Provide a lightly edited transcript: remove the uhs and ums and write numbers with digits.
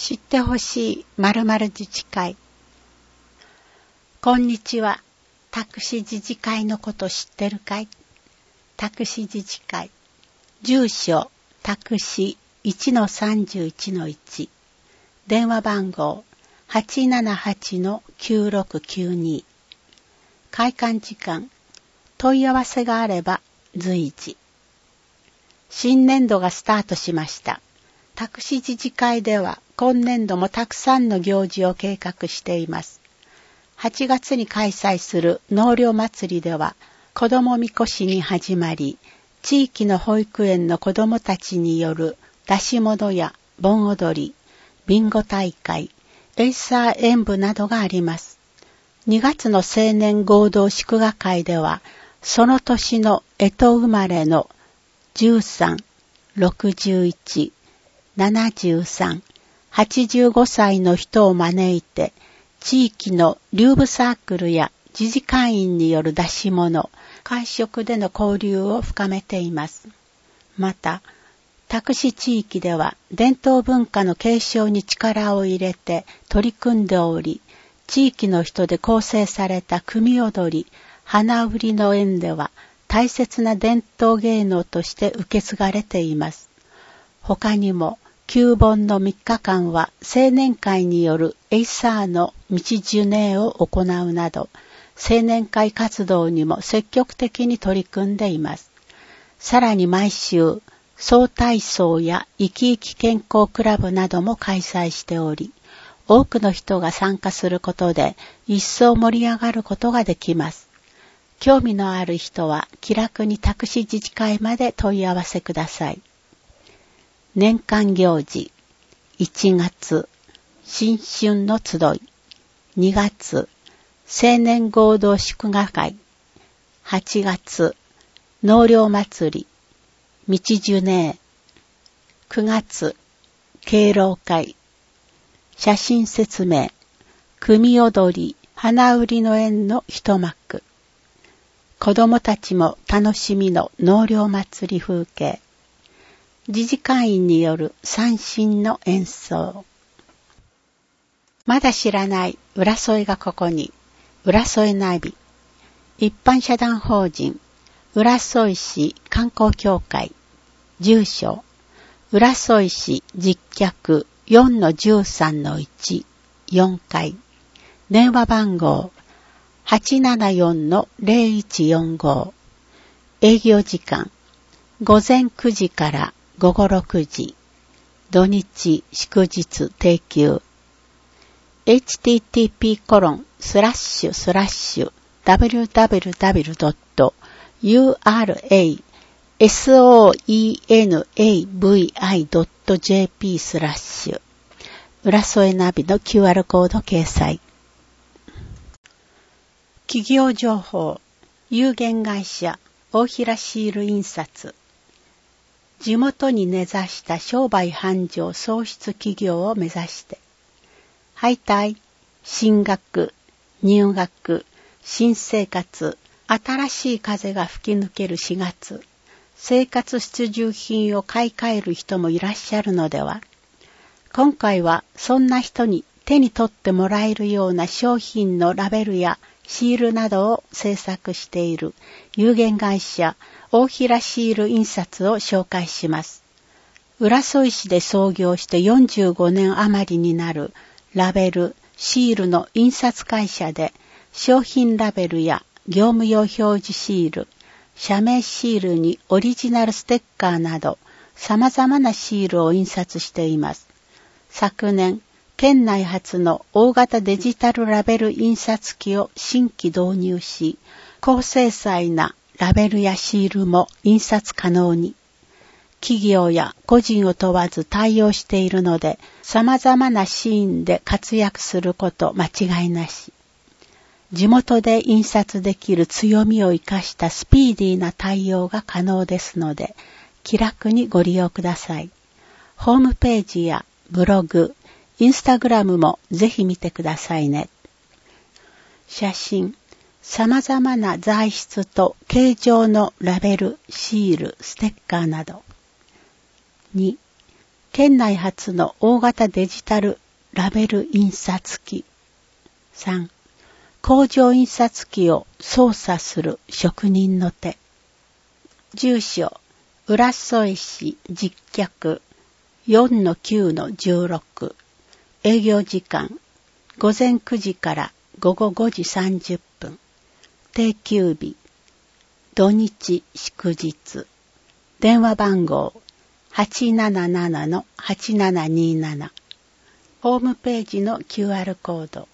知ってほしい〇〇自治会。こんにちは。宅市自治会のこと知ってるかい？宅市自治会。住所、宅市 1-31-1。電話番号 878-9692。開館時間。問い合わせがあれば随時。新年度がスタートしました。宅市自治会では今年度もたくさんの行事を計画しています。8月に開催する納涼祭りでは子どもみこしに始まり、地域の保育園の子どもたちによる出し物や盆踊り、ビンゴ大会、エイサー演舞などがあります。2月の青年合同祝賀会では、その年の干支生まれの13、61、73、85歳の人を招いて、地域の流舞サークルや自治会員による出し物、会食での交流を深めています。また、宅市地域では伝統文化の継承に力を入れて取り組んでおり、地域の人で構成された組踊り、花売りの縁では大切な伝統芸能として受け継がれています。他にも、旧盆の3日間は青年会によるエイサーの道巡礼を行うなど、青年会活動にも積極的に取り組んでいます。さらに毎週、総体操や生き生き健康クラブなども開催しており、多くの人が参加することで一層盛り上がることができます。興味のある人は気楽に宅市自治会まで問い合わせください。年間行事。1月、新春の集い。2月、青年合同祝賀会。8月、納涼祭り。道巡礼。9月、敬老会。写真説明。組踊り、花売りの縁の一幕。子供たちも楽しみの納涼祭り風景。自治会員による三線の演奏。まだ知らない浦添がここに、浦添ナビ。一般社団法人、浦添市観光協会。住所、浦添市実客 4-13-1、4階。電話番号、874-0145。営業時間、午前9時から午後6時。土日祝日定休。http://www.urasoenavi.jp/ 浦添ナビの QR コード掲載。企業情報。有限会社大平シール印刷。地元に根ざした商売繁盛創出企業を目指して、敗退、進学、入学、新生活、新しい風が吹き抜ける4月、生活必需品を買い替える人もいらっしゃるのでは。今回はそんな人に手に取ってもらえるような商品のラベルやシールなどを制作している有限会社大平シール印刷を紹介します。浦添市で創業して45年余りになるラベル、シールの印刷会社で商品ラベルや業務用表示シール、社名シールにオリジナルステッカーなど様々なシールを印刷しています。昨年、県内初の大型デジタルラベル印刷機を新規導入し、高精細なラベルやシールも印刷可能に。企業や個人を問わず対応しているので、様々なシーンで活躍すること間違いなし。地元で印刷できる強みを生かしたスピーディーな対応が可能ですので、気楽にご利用ください。ホームページやブログ、インスタグラムもぜひ見てくださいね。写真、様々な材質と形状のラベル、シール、ステッカーなど。2、 県内初の大型デジタルラベル印刷機。3、工場印刷機を操作する職人の手。住所、浦添市実客 4-9-16。営業時間、午前9時から午後5時30分。定休日、土日祝日。電話番号、877-8727。ホームページの QR コード。